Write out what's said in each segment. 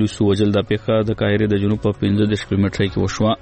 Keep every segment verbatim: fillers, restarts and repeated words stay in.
پولیسو وجل د پیښه د قاهرې د جنوب په پنځه دېرش کیلومتره کې وشوه.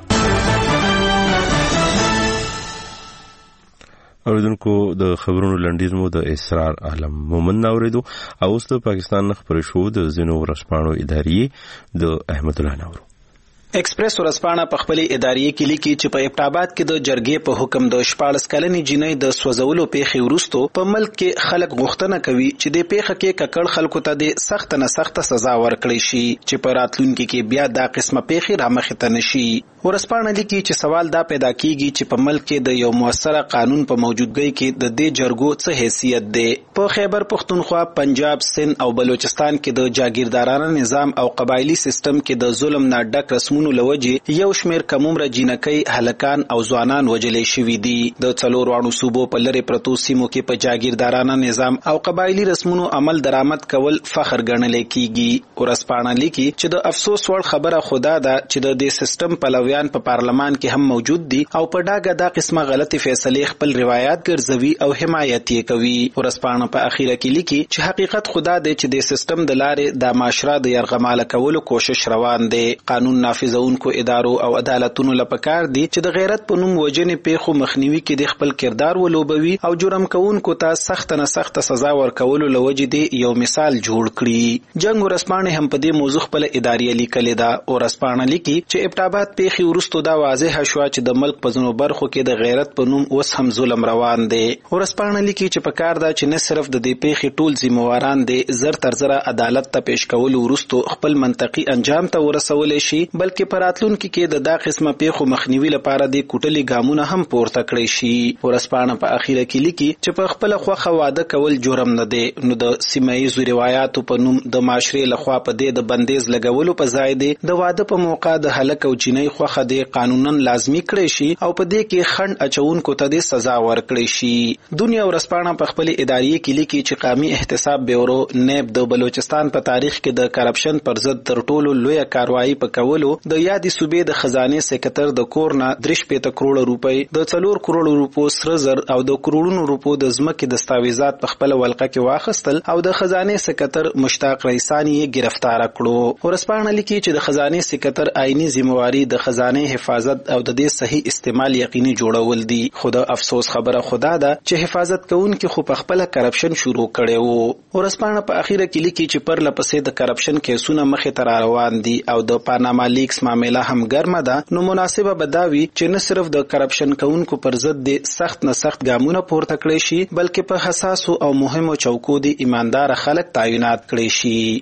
اوریدونکو د خبرونو لنډیز مو د اسرار عالم مومن اوریدو او اوس د پاکستان نه خبرې شو د ځینو ورځپاڼو ادارې د احمد الله نورو. ایکسپریس ورځپاڼه په خپل ادارې کې لیکي چې په ابټاباد کې د جرګې په حکم د شپاړس کلنې جنۍ د سوځولو پیښې وروسته په ملک کې خلک غوښتنه کوي چې د پیښه کې ککړ خلکو ته د سخت نه سخت سزا ورکړي شي چې په راتلونکي کې بیا دا قسمه پیښې رامخې ته نشي. ورځپاڼه لیکي چې سوال دا پیدا کیږي چې په ملک کې د یو موثره قانون په موجودګۍ کې د دې جرګو څه حیثیت دی. په خیبر پختونخوا، پنجاب، سند او بلوچستان کې د جاگیردارانه نظام او قبایلی سیستم کې د ظلم نه ډک رسمونو لوجه یو شمیر کمومره جنکۍ، هلکان او ځوانان وجلې شوي دي. د څلور واړو صوبو په لری پرتو سیمو کې په جاگیردارانه نظام او قبایلی رسمونو عمل درآمد کول فخر ګڼل کیږي. ورځپاڼه لیکي چې د افسوس وړ خبره خدا ده چې د دې سیستم پلویان په پارلمان کې هم موجود دي او په ډاګه دا قسمه غلطي فیصله خپل روایت ګرځوي او حمایت یې کوي. ورځپاڼه په اخیره کې لیکي چې حقیقت خدا دی چې د سیستم د لارې د معاشره د يرغمال کولو کوشش روان دی. قانون نافذ ونکو ادارو او عدالتونو لپاره دي چې د غیرت په نوم وجنې پیښو مخنیوي کې د خپل کردار ولوبوي او جرم کوونکو ته سخت نه سخت سزا ورکولو لوجې دي یو مثال جوړ کړي. جنگ ورځپاڼه هم په دې موضوع خپل ادارې لیکلې ده. ورځپاڼه لیکي چې ابټاباد پیښې ورستو دا واضح شو چې د ملک په ځینو برخو کې د غیرت په نوم اوس هم ظلم روان دی. ورځپاڼه لیکي چې په کار ده چې نه صرف د دې پیښې ټول ذمہواران دي زر تر زره عدالت ته پیش کول ورستو خپل منطقي انجام ته ورسول شي، بلکې په راتلونکي کې د دا قسمه پیښو مخنیوي لپاره د کوټلي ګامونه هم پورته کړی شي. ورځپاڼه په اخیره کې لیکي چې په خپل خوخه واده کول جرم نه دی، نو د سیمایي روایتو په نوم د معاشري لخوا په دې د بندیز لګولو په ځای دی د واده په موقع د هلک او جنۍ خوخه د قانونا لازمی کړی شي او په دې کې خند اچونکو ته د سزا ورکړي شي. دنیا ورځپاڼه په خپل ادارې کې لیکي چې قومي احتساب بیورو نیب د بلوچستان په تاریخ کې د کرپشن پر ضد تر ټولو لویه کاروایی په کولو د یادې صوبې د خزانه سکرټر د کورنا درش پېته کروڑ روپۍ د څلور کروڑ روپو سره زر او د کروڑونو روپو د ځمکې دستاویزات په خپل ولقه کې واخستل او د خزانه سکرټر مشتاق رئیسانی یې گرفتار کړو. ورځپاڼه لیکي چې د خزانه سکرټر آئینی ذمہواری د خزانه حفاظت او د دې صحیح استعمال یقیني جوړول دي. خدا افسوس خبره خدا ده چې حفاظت کوونکي خو په خپل کرپشن شروع کړي وو. ورځپاڼه په اخیره کې لیکي چې پر لپسې د کرپشن کیسونه مخې ته روان دي او د پاناما لیکس معاملې هم ګرمه ده، نو مناسبه بداوي چې نه صرف د کرپشن کوونکو پر ضد د سخت نه سخت ګامونه پورته کړي شي، بلکې په حساسو او مهمو چوکو د ایماندار خلک تعینات کړي شي.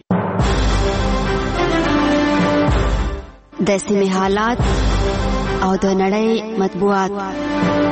د سیمې حالات او د نړۍ مطبوعات.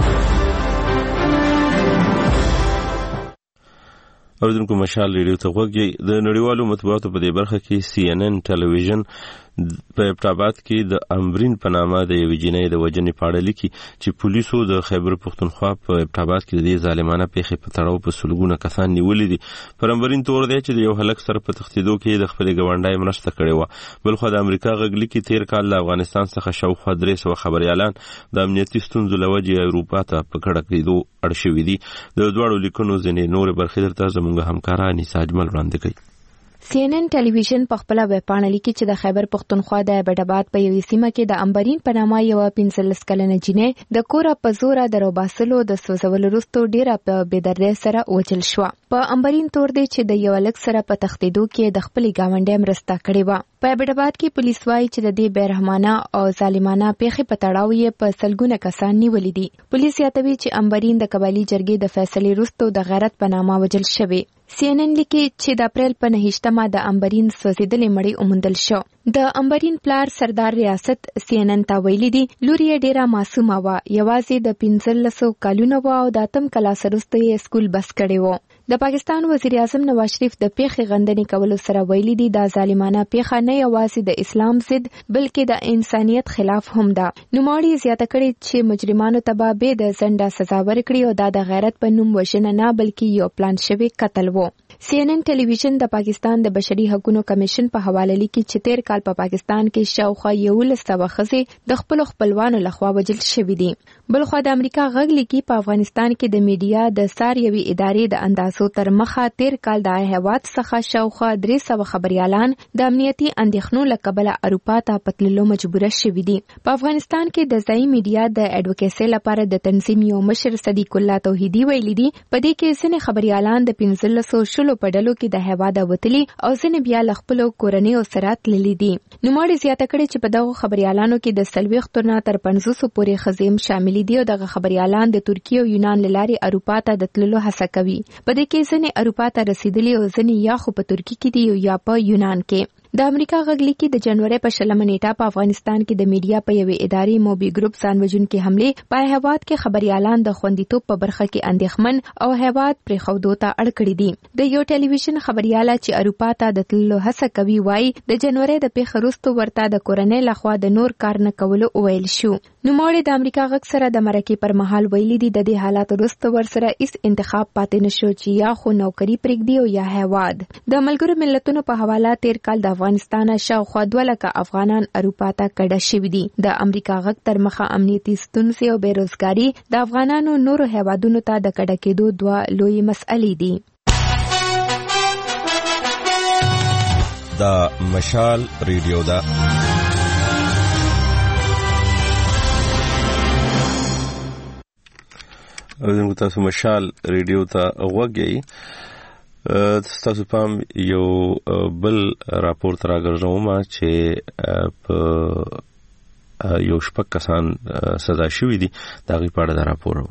اوریدونکو مشال ریډیو ته غوږی. د نړیوالو مطبوعاتو په دې برخه کې سی ان ان ټلویزیون په ابټاباد کې د امبرین په نامه د یوې جنۍ د وژنې په اړه لیکي چې پولیسو د خیبر پختونخوا په ابټاباد کې د دې ظالمانه پیښې په تړاو په سلګونه کسان نیولي دي. پر امبرین تور دی چې د یو هلک سره په تښتېدو کې د خپلې ګاونډۍ مرسته کړې وه. بلخوا د امریکا غږ لیکي تیر کال د افغانستان څخه شاوخوا درې سوه خبریالان د امنیتي ستونزو له وجې اروپا ته په کډه کېدو اړ شوي دي. د دواړو لیکنو ځینې نورې برخې درته زموږ همکاره انیسا اجمل وړاندې کوي. سی ان ان ټلویزیون په خپل ویبپاڼه لیکي چې د خیبر پختونخوا د ابټاباد په یوې سیمه کې د امبرین په نامه یو پنځلس کلنه جنۍ د کوره په زوره د روباسلو د سوځولو وروسته ډیره په بېدردۍ سره وژل شوه. په امبرین تور دی چې د یو هلک سره په تښتېدو کې د خپلې ګاونډۍ مرسته کړې وه. په ابټاباد کې پولیس وایي چې د دې بېرحمانه او ظالمانه پیښې په تړاو یې په سلګونه کسان نیولي دي. پولیس یادوي چې امبرین د قبایلي جرګې د فیصلې وروسته د غیرت په نامه وژل شوې. سی ان ان لیکي چې د اپریل په نهشتمه د امبرین سوځېدلې مړی وموندل شو. د امبرین پلار سردار ریاست سی ان ان ته ویلي دي لور یې ډیره معصومه وه، یوازې د پنځلسو کلونو وه او د اتم کلاس وروسته یې سکول بس کړی و. د پاکستان وزیر اعظم نواز شریف د پیښې غندنې کولو سره ویلي دي دا ظالمانه پیښه نه یوازې د اسلام ضد بلکې د انسانیت خلاف هم ده. نوموړي زیاته کړې چې مجرمانو ته به بې د ځنډه سزا ورکړي او دا د غیرت په نوم وژنه نه بلکې یو پلان شوی قتل و. سی ان ان ټلویزیون د پاکستان د بشري حقوقو کمیشن په حواله لیکي چې تیر کال په پاکستان کې شاوخوا یولس سوه ښځې د خپلو خپلوانو لخوا وژل شوي دي. بلخوا د امریکا غږ لیکي په افغانستان کې د میډیا د سار یوې ادارې د اندازو پیسو تر مخه تیر کال د هیواد څخه شاوخوا درې سوه خبريالان د امنیتي اندېښنو له کبله اروپا ته په تللو مجبوره شوي دي. په افغانستان کې د ځایي میډیا د اډوکیسي لپاره د تنظیم یو مشر صدیق الله توحیدي ویلي دي په دې کې ځینې خبريالان د پنځلسو شلو په ډلو کې د هیواده وتلي او ځینې بیا له خپلو کورنیو سره تللي دي. نوموړي زیاته کړې چې په دغو خبريالانو کې د څلوېښتو نه تر پنځوسو پورې ښځې هم شاملې دي او دغه خبريالان د ترکیې او یونان له لارې اروپا ته د تللو هڅه کوي. په دې کې ځینې اروپا ته رسیدلي او ځینې یا خو په ترکیې کې دي او یا په یونان کې. د امریکا غږ لیکي د جنوري په شلمه نیټه په افغانستان کې د میډیا په یوې ادارې موبي ګروپ ځان وژونکي حملې په هیواد کې خبريالان د خوندیتوب په برخه کې اندېښمن او هیواد پرېښودو ته اړ کړي دي. د یو ټلویزیون خبرياله چې اروپا ته د تللو هڅه کوي وایي د جنوري د پیښې وروسته ورته د کورنۍ لخوا د نور کار نه کولو وویل شو. نوموړي د امریکا غږ سره د مرکې پر مهال ویلي دي د دې حالات وروسته ورسره هیڅ انتخاب پاتې نشو چې یا خو نوکری پرېږدي او یا هیواد. د ملګرو ملتونو په حواله تیر کال د افغانستان شاوخوا دوه لکه افغانان اروپا ته کډه شوي دي. د امریکا غږ تر مخه امنیتي ستونزې او بیروزګاري د افغانانو نورو هیوادونو ته د کډه کېدو دوه لوی مسئلې دي. دا مشال ریډیو ده. او تاسو مشال ریډیو ته غوږی. تاسو پام یو بل راپورټ راګرځوم چې په یو شپږ کسان سزا شوي دي. دا غي پاړه دا راپور.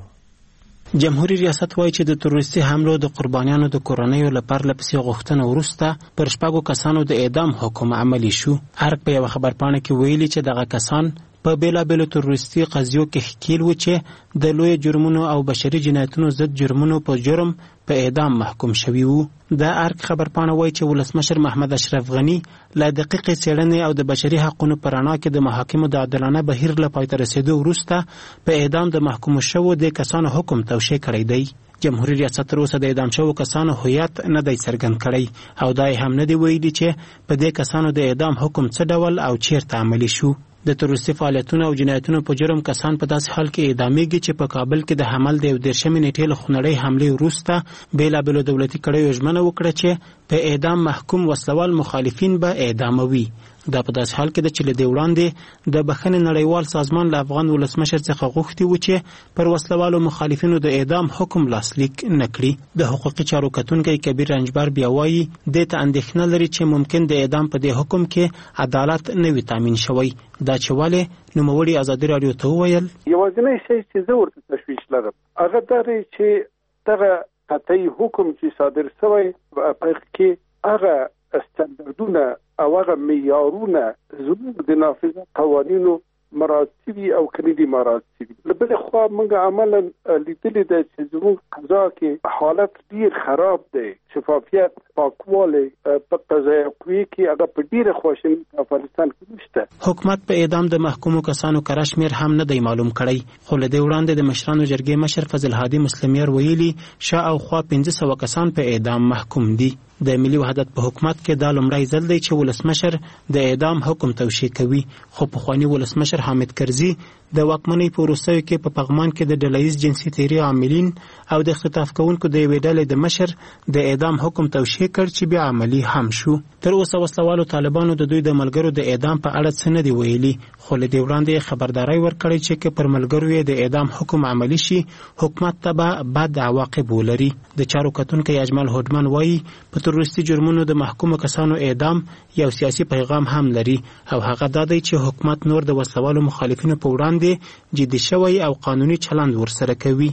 جمهوریت ریاست وایي چې د تروریستي حملو د قربانیانو د کورنیو لپاره لپسې غوښتنه وروسته پر شپږو کسانو د اعدام حکم عملی شو. ارګ په یو خبرپاڼه کې ویلي چې دغه کسان په بیلابیلو تروریستي قضیو کې ښکیل و چې د لوی جرمونو او بشري جنایتونو ضد جرمونو په جرم په اعدام محکوم شوي وو. د ارګ خبرپاڼه وایي چې ولسمشر محمد اشرف غني له دقیقې څېړنې او د بشري حقوقو په رڼا کې د محاکمو د عادلانه بهیر له پای ته رسېدو وروسته په اعدام د محکومو شوو د کسانو حکم توشیح کړی دی. جمهوریت ریاست تر اوسه د اعدام شوو کسانو هویت نه دی څرګند کړی او دا هم نه دی ویلي چې په دې کسانو د اعدام حکم څه ډول او چیرته عملي شو. د تروریستي فعالیتونو او جنایتونو په جرم کسان په داسې حال کې اعدامېږي چې په کابل کې د حمل د یو دېرشمې نیټې له خونړۍ حملې وروسته بېلابېلو دولتي کړیو ژمنه وکړه چې په اعدام محکوم وسلوال مخالفین به اعداموي. دا په داسې حال کې ده چې له دې وړاندې د بخښنې نړیوال سازمان له افغان ولسمشر څخه غوښتي و چې پر وسلوالو مخالفینو د اعدام حکم لاسلیک نه کړي. د حقوقي چارو کتونکی کبیر رنجبر بیا وایي دې ته اندېښنه لري چې ممکن د اعدام په دې حکم کې عدالت نه وي تامین شوی. دا چې ولې نوموړي ازادي راډیو ته وویل یوازینی شی چې زه ورته تشویش لرم هغه دا دی چې دغه قطعي حکم چې صادر شوی په کې هغه استانداردونه او هغه معیارونه زموږ د نافذ قوانینو مراعات شوي او که نه دي مراعات شوي. له بلې خوا موږ عملا لیدلې ده چې زموږ قضا کې حالت ډېر خراب دی. شفافیت پاکوالی په قضایي قوې کې هغه په ډېره خواشیني په افغانستان کې نشته. حکومت په اعدام د محکومو کسانو کره شمېر هم نه دی معلوم کړی. خو له دې وړاندې د مشرانو جرګې مشر فضل هادي مسلمیر ویلي شاوخوا پنځه سوه کسان په اعدام محکوم دي. د ملي وحدت په حکومت کې دا لومړی ځل دی چې ولسمشر د اعدام حکم توشیح کوي. خو پخواني ولسمشر حامد کرزي د واکمنۍ په وروستیو کې په پغمان کې د ډله ییز جنسي تیري عاملین او د اختطاف کوونکو د یوې ډلې د مشر د اعدام حکم توشیح کړ چې بیا عملي هم شو. تر اوسه وسلوالو طالبانو د دوی د ملګرو د اعدام په اړه څه نه دی ویلي. خو له دې وړاندې خبرداری ورکړی چې که پر ملګرو یې د اعدام حکم عملي شي حکومت ته به بد عواقب ولري. د چارو کتونکی اجمل هوډمن وایي په تروریستي جرمونو د محکومو کسانو اعدام یو سیاسي پیغام هم لري او هغه دا دی چې حکومت نور د وسلوالو مخالفینو په وړاندې جدي شوی او قانوني چلند ورسره کوي.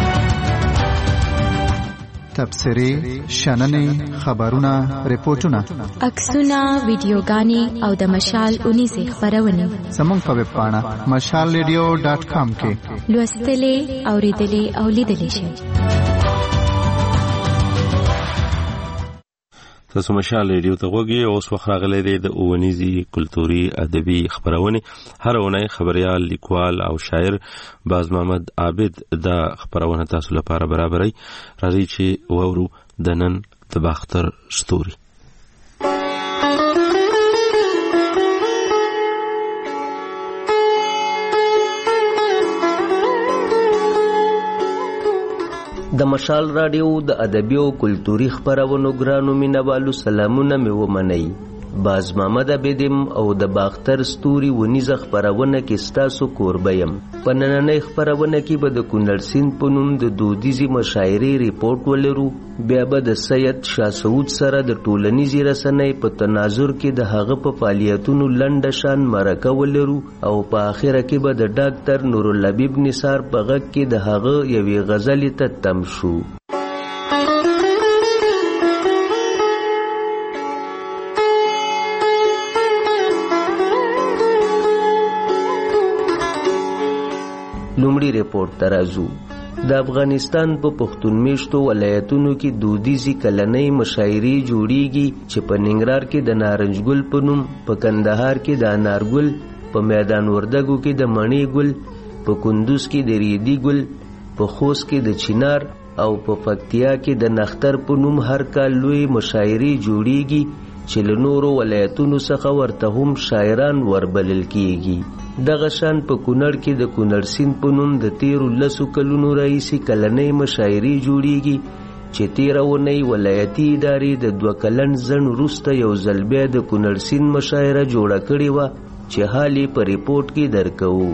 تبصرې، شننې، خبرونه، ریپورتونه، عکسونه، ویډیوګانې او د مشال اونیزې خپرونې زموږ په ویب پاڼه مشال ریډیو ډاټ کام کې لوستلې، اورېدلې او لیدلې شئ. تاسو مشال ریډیو ته غوږی. اوس وخت راغلی دی د اوونیزي کلتوري ادبي خبرونه. هر اونۍ خبريال، لیکوال او شاعر باز محمد عابد دا خبرونه تاسو لپاره برابرای. راځي چې وورو د نن د باختر ستوري. د مشال رادیو د ادبي او کلتوري خبرونو ګرانو مینوالو سلامونه مې ومنئ. باز محمد عبیدم او د باختر ستوري ونیزه خبرونه کې ستاسو کوربه یم. په نننۍ خبرونه کې به د کونړ سیند په نوم د دودیزې مشاعرې ریپورټ ولرو. بیا به د سید شاه سعود سره د ټولنیزې رسنۍ په تناظر کې د هغه په فعالیتونو لنډه شان مرکه ولرو او په آخره کې به د ډاکټر نورالحبیب نثار په غږ کې د هغه یوې غزلې ته تم شو. لومړی ریپورټ ته راځو. د افغانستان په پښتون میشتو ولایتونو کې دودیزي کلنۍ مشاعرې جوړیږي چې په ننګرهار کې د نارنج ګل په نوم، په کندهار کې د انارګل، په میدان وردګو کې د مڼې ګل، په کندوز کې د ریدي ګل، په خوست کې د چنار او په پکتیا کې د نختر په نوم هر کال لوی مشاعرې جوړیږي چې له نورو ولایتونو څخه ورته هم شاعران وربلل کیږي. دغه شان په کونړ کې د کونړ سیند په نوم د تیرو لسو کلونو راهیسې کلنۍ مشاعرې جوړیږي چې تیره اونۍ ولایتي ادارې د دوه کلن ځنډ وروسته یو ځل بیا د کونړ سیند مشاعره جوړه کړې وه چې حال یې په ریپورټ کې درکوو.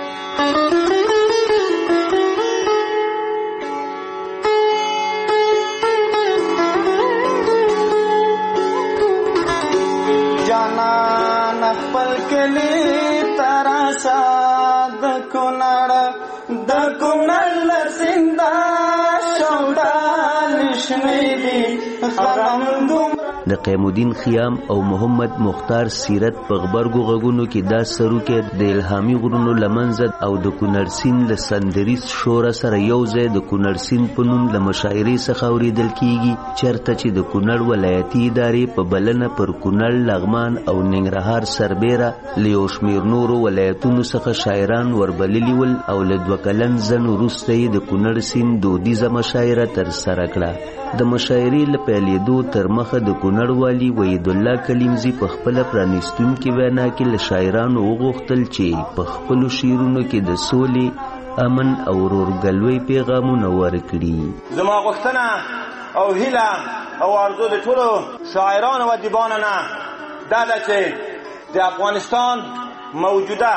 د قیم الدین خیام او محمد مختار سیرت په غبرګو غږونو کې دا سروکې د الهامي غرونو لمنځه او د کونړ سیند له سندریز شوره سره یو ځای د کونړ سیند په نوم له مشاعرې څخه اورېدل کیږي، چېرته چې د کونړ ولایتي ادارې په بلنه پر کونړ، لغمان او ننګرهار سربیره له یو شمېر نورو ولایتونو څخه شاعران وربللي ول او له دوه کلن ځنډ وروسته یې د کونړ سیند دودیزه مشاعره ترسره کړه. د مشاعرې له پیلېدو تر مخه د کونړ والي وحید الله کلیمزي په خپله پرانیستونکې وینا کې له شاعرانو وغوښتل چې په خپلو شعرونو کې د سولې، امن او ورورګلوۍ پیغامونه ورکړي. زما غوښتنه او هیله او آرزو د ټولو شاعرانو و ادیبانو نه دا ده چې د افغانستان موجوده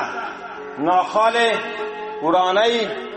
ناخوالې، ورانۍ،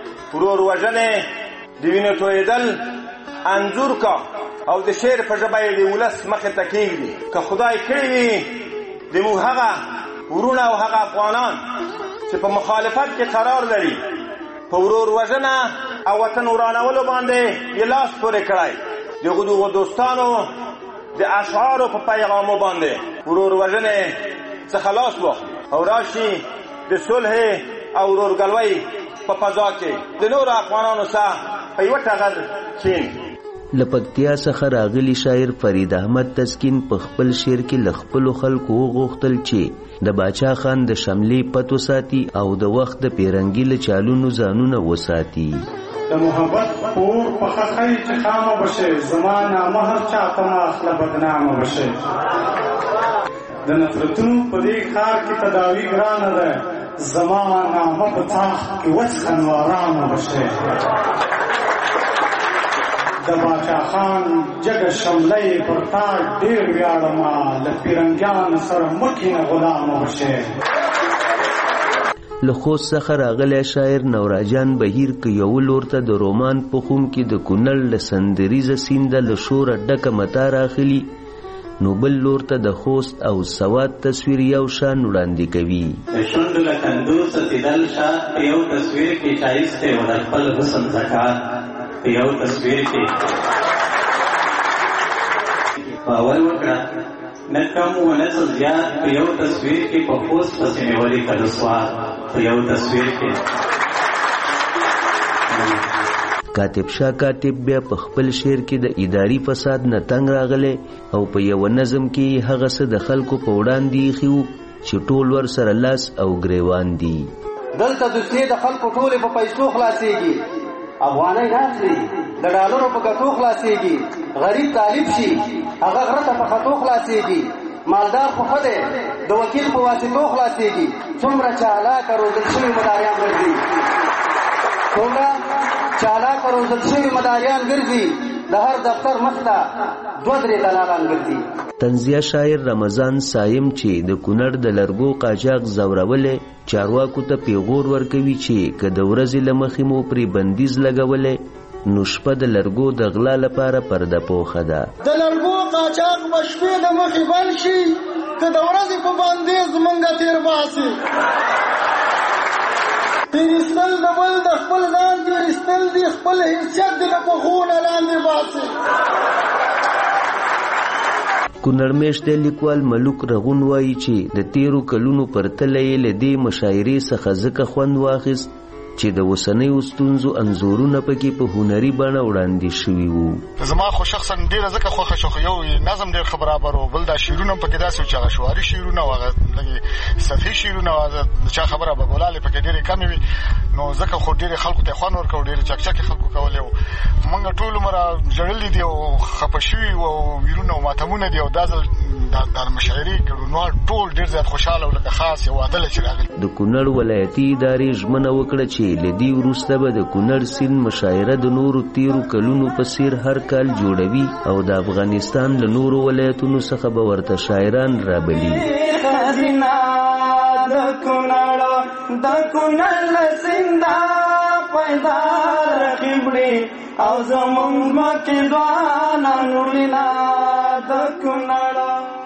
وروروژنې، د وینو تویېدل انځور کا او د شعر په ژبه یې د ولس مخې ته کېږدي. که خدای کړی وي د موږ هغه ورونه او هغه افغانان چې په مخالفت کې قرار لري په ورور وژنه او وطن ورانولو باندې یې لاس پورې کړی، د غدو دوستانو د اشعارو په پیغامو باندې ورور وژنې څخه لاس واخلي او راشي د صلح او ورورګلوۍ په فضا کې د نورو افغانانو سره په یوه ټغر کښېني. له پکتیا څخه راغلی شاعر فرید احمد تسکین په خپل شعر کې له خپلو خلکو وغوښتل چې د باچا خان د شملې پت وساتي او د وخت د پیرنګي له چالونو ځانونه وساتي. د محبت پور په خخی چې خامه بشه، زما نامه هر چا ته مه اخله بدنامه بشه. د نفرتونو په دې ښار کې تداوي ګرانه ده، زما نامه په تاخ کې وڅښه نو ارامه بشه. د باچا خان جګه شملۍ پر تا ډېر ویاړمه، له پیرنګیانو سره مکینه غلامه بشه. له خوست څخه راغلی شاعر نوراجان بهیر که یو لور ته د رومان په خوم کې د کونړ له سندریزه سینده له شوره ډکه متا راخلي، نو بل لور ته د خوست او سوات تصویر یو شان وړاندې کوي. د شونډو له کندو ستېدل شه په یو تصویر کې ښایست و د خپل حسن زکات، په یو تصویر کې باور وکړه نه کم و نه زیات، په یو تصویر کې په خوست پسې مې ولیکل سوات، په یو تصویر کې. کاتب شاه کاتب بیا په خپل شعر کې د اداري فساد نه تنګ راغلی او په یو نظم کې هغه څه د خلکو په وړاندې ایښي وو چې ټول ور سره لاس او ګریوان دي. دلته دوستي د خلکو ټولې په پیسو خلاصېږي، افغانۍ نه اخلي، د ډالرو په ګټو خلاصېږي، غریب طالب شي هغه غره ته په خطو خلاصېږي، مالدار خو ښه دی د وکیل په واسطو خلاصېږي. څومره چالاکه روزل شوي مداریان ګرځي، څومره چالاک روزل شوي مداریان ګرځي د هر دفتر مخته دوه درې دلالان ګرځي. طنزیه شاعر رمضان صایم چې د کونړ د لرګو قاچاق زورولې چارواکو ته پیغور ورکوي چې که د ورځې له مخې مو پرې بندیز لګولې نو شپه د لرګو د غلا لپاره پرده پوښه ده. د لرګو قاچاق به شپې د مخې بند شي که د ورځې په بندیز مونږه تېر باسي. تېرېستل د بل د خپل ځان تېرېستل دي خپل حیثیت دې له پښو نه لاندې باسي. کونړ میشته لیکوال ملوک رغون وایي چې د تیرو کلونو پرتله یې له دې مشاعرې څخه ځکه خوند واخیست چې د اوسنیو ستونزو انځورونه پکې په هنري بڼه وړاندې شوي وو. زما خو شخصا ډېره ځکه خوښه شو، یو نظم ډېر ښه برابر و، بل دا شعرونه پکې داسې وو چې هغه شعاري شعرونه وو، هغه لږې سطحي شعرونه وو، د چا خبره به ګلالې پکې ډېرې کمې وي، نو ځکه خو ډېرې خلکو ته خوند ورکوو، ډېرې چکچکې خلکو کولې وو. موږ ټول عمره ژړلي دي او خفه شوي وو او ویرونه او ماتمونه دي، او دا ځل د مشاعرې ګډونوال ټول ډېر زیات خوشحاله او لکه خاص یو عدله چې راغلي. د کونړ ولایتي ادارې ژمنه وکړه چې له دې وروسته به د کونړ سیند مشاعره د نورو تیرو کلونو په څیر هر کال جوړوي او د افغانستان له نورو ولایتونو څخه به ورته شاعران رابلي. د کونړ د کونړ سیندا پیدا رخیبړي او زمونږ مکه دوانه نولینا د کونړ.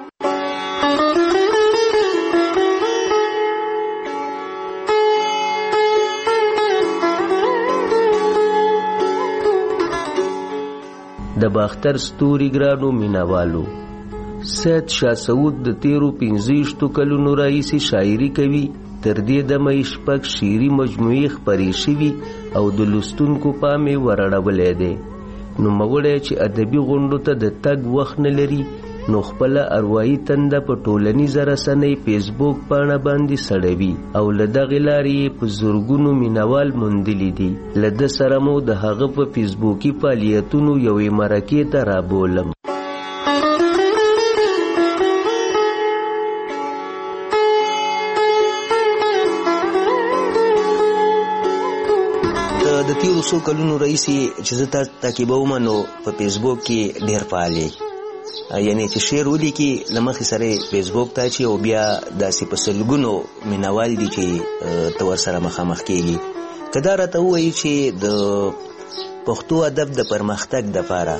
د باختر ستوري ګرانو مینوالو، سید شاه سعود د تیرو پنځه کلونو راهیسې شاعري کوي. تر دې دمه یې شپږ شعري مجموعې خپرې شوي او د لوستونکو پام یې ورړولی دی. نوموړی چې ادبي غونډو ته د تګ وخت نه لري نو خپله اروايي تنده په ټولنیزه رسنۍ فیسبوک پاڼه باندې سړوي او له دغې لارې یې په زرګونو مینوال موندلي دي. له ده سره مو د هغه په فیسبوکي فعالیتونو یوې مرکې ته رابولم. د تیرو څو کلونو راهیسې چې زه تا تعقیبوم نو په فیسبوک کې ډېر فعال یې، یعنې چې شعر ولیکي له مخې سره فیسبوک ته اچي او بیا داسې په سلګونو مینوال دي چې ته ورسره مخامخ کېږي. که دا راته ووایي چې د پښتو ادب د پرمختګ دپاره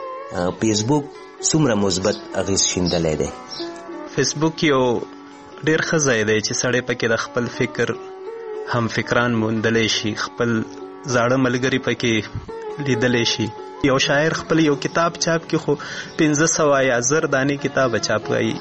فیسبوک څومره مثبت اغېز شیندلی دی؟ فیسبوک یو ډېر ښه ځای دی چې سړی پکې د خپل فکر هم فکران موندلی شي، خپل زاړه ملګري پکې لیدلی شي. یو شاعر خپل یو کتاب چاپ کې خو پنځه سوه یا زر دانې کتاب چاپ کوي،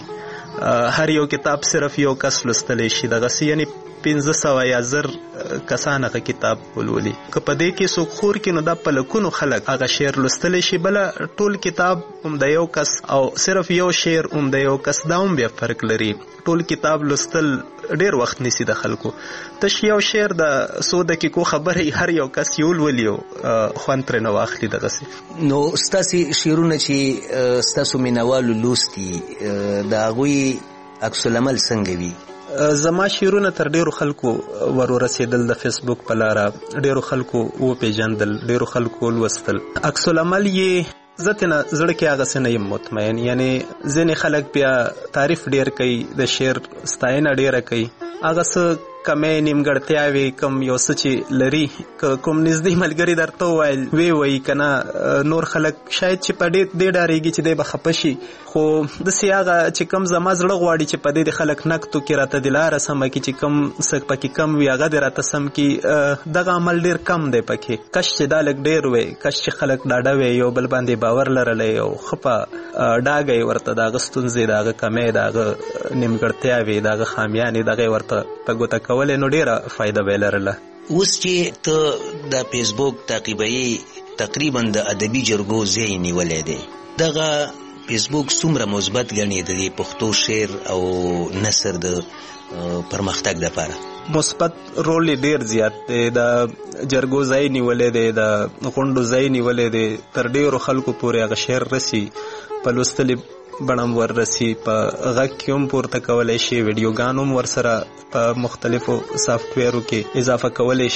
هر یو کتاب صرف یو کس لوستلی شي، دغسې یعنې پنځه سوه یا زر کسان هغه کتاب ولولي. که په دې کې څوک خور کړي نو دا په لکونو خلک هغه شعر لوستلی شي. بله ټول کتاب هم د یو کس او صرف یو شعر هم د یو کس، دا هم بیا فرق لري. ټول کتاب لوستل ډېر وخت نیسي د خلکو. تش یو شعر د څو دقیقو خبرې هر یو کس یو ولولي او خوند ترېنه واخلي دغسې. نو ستاسې شعرونه چې ستاسو مینوالو لوستي د هغوی عکس العمل څنګه وي؟ زما شعرونه تر ډیرو خلکو ور ورسېدل د فیسبوک په لاره، ډیرو خلکو وپېژندل، ډیرو خلکو ولوستل. عکس العمل یې زه ترېنه زړه کې هغسې نه یم مطمئن، یعنې ځینې خلک بیا تعریف ډیر کوي، د شعر ستاینه ډیره کوي، هغه څه کمې نیمګړتیاوې کم یو څه چې لري که کوم نږدې ملګري درته وویل وی وایي که نه نور خلک شاید چې په دې دې ډارېږي چې دی به خفه شي، خو داسې هغه چې کم زما زړه غواړي چې په دې د خلک نقدو کې راته د لاره سمه کړي، چې کم څه پکې کم وي هغه دې راته سم کړي، دغه عمل ډېر کم دی پکې. کش چې دا لږ ډېر وی، کش چې خلک ډاډه وی، یو بل باندې باور لرلی او ښه په ډاګه یې ورته د هغه ستونزې، د هغه کمۍ، د هغه نیمګړتیاوې، د هغه خامیانې دغه یې ورته په ګوته کولې نو ډېره فایده به یې لرله. اوس چې ته د فیسبوک تعقیبوي تقریبا د ادبي جرګو ځای نیولی دی، دغه فیسبوک څومره مثبت ګڼي د دې پښتو شعر او نثر د پرمختګ دپاره؟ مثبت رول یې ډېر زیات دی، د جرګو ځای نیولی دی، د غونډو ځای نیولی دی، تر ډېرو خلکو پورې هغه شعر رسي، په لوستلې بڼه هم ور رسي، په غږ کې هم پورته کولی شي، ویډیوګان هم ورسره په مختلفو سافټویرو کې اضافه کولی شي.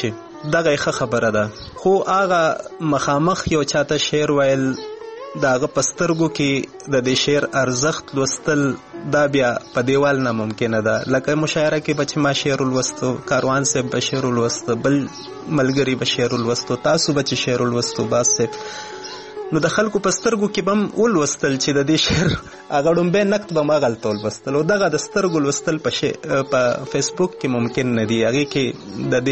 دغه ښه خبره ده، خو هغه مخامخ یو چاته شعر ویل د هغه په سترګو کې د دې شعر ارزښت لوستل دا بیا په دیوال نه ممکنه ده. لکه مشاعره کې به چې ما شعر ولوستو، کاروان صاحب به شعر ولوستو، بل ملګري به شعر ولوستو، تاسو به چې شعر ولوستو باز صاحب، نو د خلکو په سترګو کې به هم ولوستل چې د دې شعر هغه ډومبی نقد به هم هغلته ولوستل، او دغه د سترګو لوستل په فیسبوک کې ممکن نه دي. هغې کې د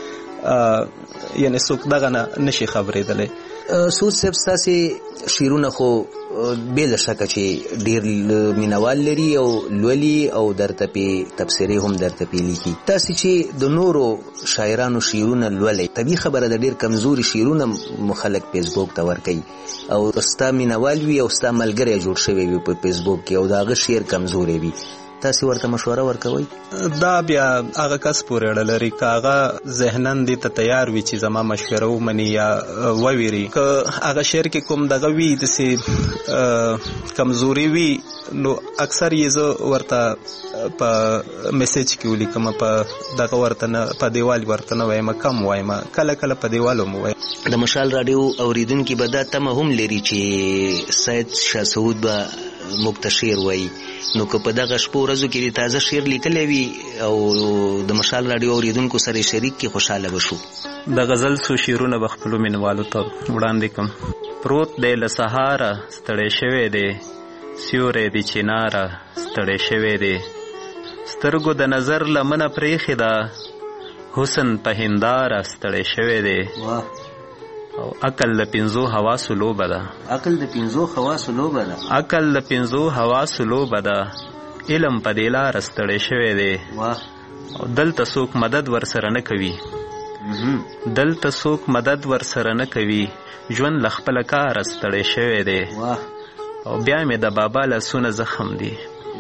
دې یعنې څوک دغه نه نشي خبرېدلی. سود صاحب ستاسې شعرونه خو بې له شکه چې ډېر مینوال لري او لولي او درته پې تبصرې هم درته پې لیکي. تاسې چې د نورو شاعرانو شعرونه لولئ، طبیعي خبره ده ډېر کمزوري شعرونه مو خلک فیسبوک ته ورکوي، او ستا مینوال وي او ستا ملګری جوړ شوی وي په فیسبوک کې او د هغه شعر کمزوری وي، تاسې ورته مشوره ورکوئ؟ دا بیا هغه کس پورې اړه لري، که هغه ذهناً دې ته تیار وي چې زما مشوره ومني یا وویري. که هغه شعر کې کوم دغه وي داسې کمزوري وي، نو اکثر یې زه ورته په میسیج کې ولیکم، په دغه ورته نه په دیوال ورته نه وایم، کم وایم، کله کله په دیوالو مو وایم. د مشال راډیو اوریدونکي به دا تمه هم لري چې سید شاه سعود به موږ ته شعر وایي، نو که په دغه شپو ورځو کې د تازه شعر لیکلی وي او د مشال راډیو اوریدونکو سره شریک کې خوشحاله به شو. د غزل څو شعرونه به خپلو مینوالو ته وړاندې کړم. پروت دی له سهاره ستړی شوی دی، سیوری دی چناره ستړی شوی دی، سترګو د نظر لمنه پرېښې ده، حسن په هنداره ستړی شوی دی. او عقل د پنځو حواسو لوبه ده، عقل د پنځو حواسو لوبه ده، عقل د پنځو حواسو لوبه ده، علم په دې لاره ستړی شوی دی. او دلته څوک مدد ورسره نه کوي، دلته څوک مدد ورسره نه کوي، ژوند له خپله کاره ستړی شوی دی. او بیا مې د بابا لاسونه زخم دي،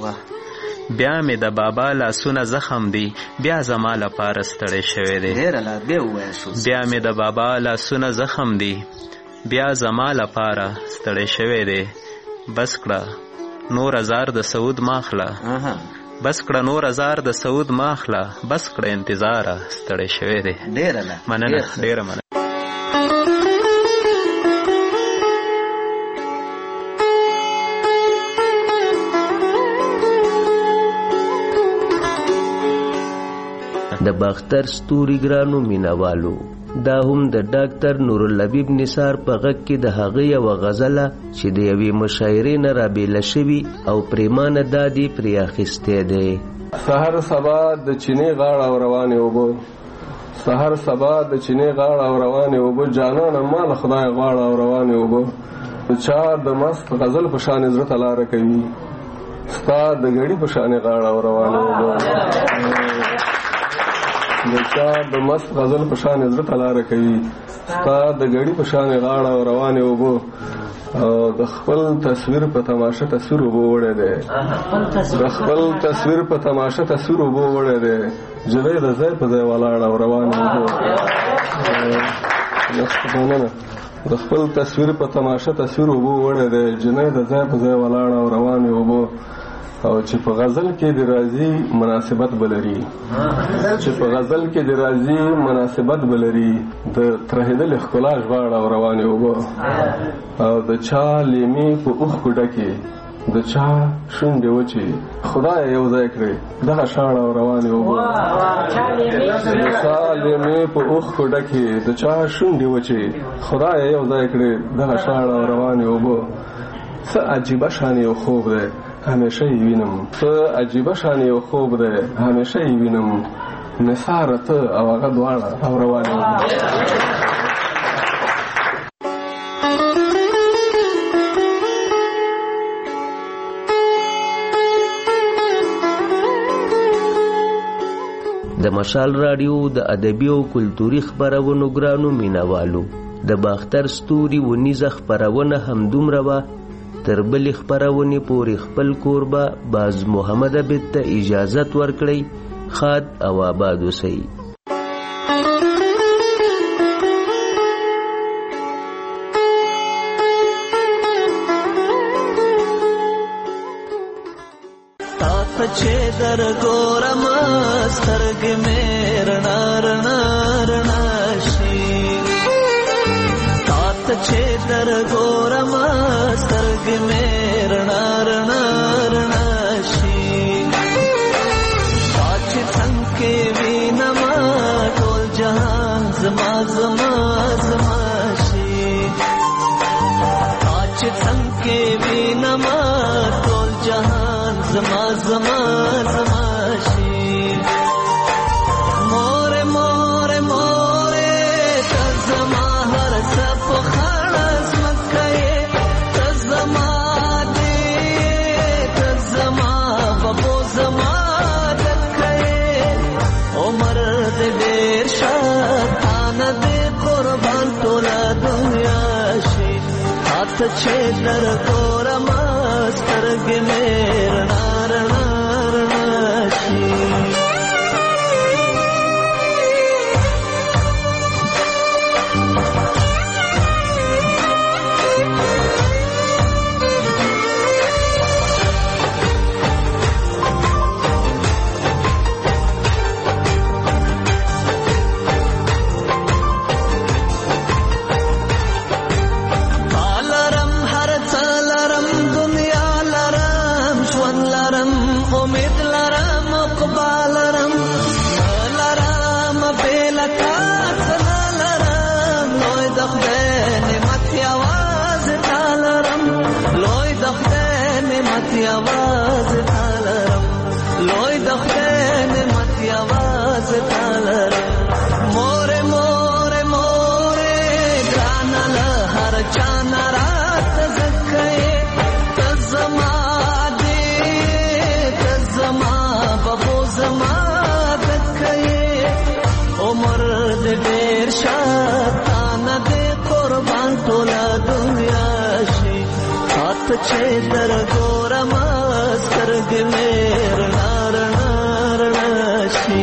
بیا مې د بابا لاسونه زخم دي، بیا زما لپاره ستړی شوی دی. بیا مې د بابا لاسونه زخم دي، بیا زما لپاره ستړی شوی دی. بس کړه نور هزار د سعود ماخله، بس کړه نور هزار د سعود ماخله، بس کړه انتظاره ستړی شوی دی. مننه، ډېره مننه. د باختر ستوري ګرانو مینوالو، دا هم د ډاکټر نوراللبیب نثار په غږ کې د هغه یوه غزله چې د یوې مشاعرې نه رابېله شوي او پریمانه دادې پرې اخیستی دی. سحر سبا د چینې غاړه او روانې اوبه، سحر سبا د چینې غاړه او روانې اوبه، جانانه ما له خدای غاړه او روانې اوبه، د چا د مست غزل په شانې زړه ته لاره کوي، ستا د ګړي په شانې غاړه او روانې اوبه، د چا د مست غزل په شان زړه ته لاره کوي، ستا د ګړي په شان غاړه او روانې اوبه، او د خپل تصویر په تماشه تصویر اوبه وړی دی، د خپل تصویر په تماشه تصویر اوبه وړی دی، جلۍ د ځای په ځای ولاړه او روانې اوبه، د خپل تصویر په تماشه تصویر اوبه وړی دی، جلۍ د ځای په ځای ولاړه او روانې اوبه، او چې په غزل کې د راځي مناسبت بلري، چې په غزل کې د راځي مناسبت بلري، د ترهېدلې ښکلا ژباړه او روانې اوبه، او د چا لیمې په اوښکو ډکې، د چا شونډې وچې، خدای یو ځای کړې دغه شاړه او روانې اوبه، د چا لیمې په اوښکو ډکې، د چا شونډې وچې، خدای یو ځای کړې دغه شاړه او روانې اوبه. څه عجیبه شان یو خوب دی همیشه یې وینم، څه عجیبه شان یو خوب دی همیشه یې وینم، نثاره ته او هغه دواړه او روانې اوبه. د مشال راډیو د ادبي او کلتوري خپرونو ګرانو مینوالو، د باختر ستوري ونیزه خپرونه همدومره وه. تر بلې خپرونې پورې خپل کوربه باز محمد عبید ته اجازت ورکړئ. ښاد او آباد اوسئ. چې در ګورم سترګې مې رڼا رڼا رڼا چې در ګورم سترګې مې رڼا رڼا رڼا شي چې څنګه کې وینم ټول جهان زما زما زما شي چې څنګه کې وینم ټول جهان زما زما زما شي مور مور مور ته زما هر څه په خلاص مکه ته زما دې ته زما بابو زما عمر دې ډېر شاتان دې قربان ټول دنیا شي هات چې در ګورم سترګې مې رڼا رڼا رڼا شي आवाज तालरम लोई दखन मत आवाज तालरम मोरे मोरे मोरे गानल हर चाना रात जखे तजमा दे तजमा बबो जमा दखे उमर दे देर शातान दे कुर्बान तोला दुनिया शी हाथ छे दर गोरम سترګې مې رڼا رڼا رڼا شي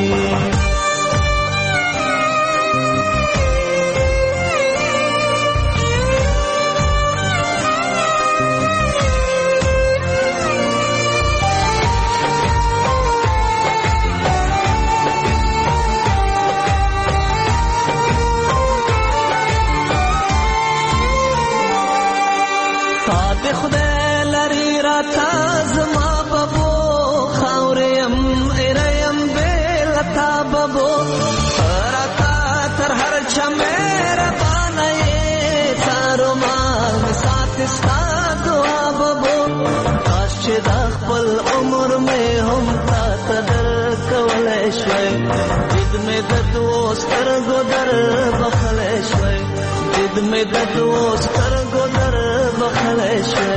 تا دې خدای لري راته زما بابو خاوریم ایریم بیلتا بابو راتا تر هر چا مهربانه تارو مال سات ستا دعا بابو کاش چې د خپل عمر مې هم تا ته درکولی شوی دید مې د دوو سترګو در بخلی شوی دید مې د دوو سترګو در بخلی شوی